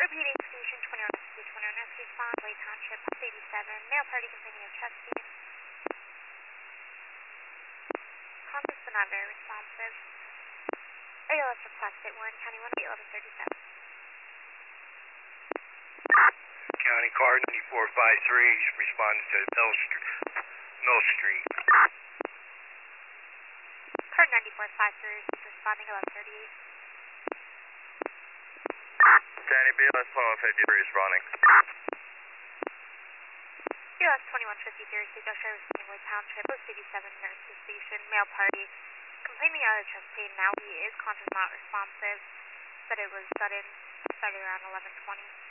Repeating station 21 SQ 21 SQ spawn, Lake Township, 87, male party complaining of chest pain. Congress but not very responsive. ALS requested 1, County 1 1137. County car 9453 responding to Mill Street. Car 9453 is responding 1138. County BLS 2153 responding. BLS 2153, Seagull Driver responding Lake Township, Post 87, nurses station, male party complaining of chest pain. Now he is conscious, not responsive, but it was sudden, started around 11:20.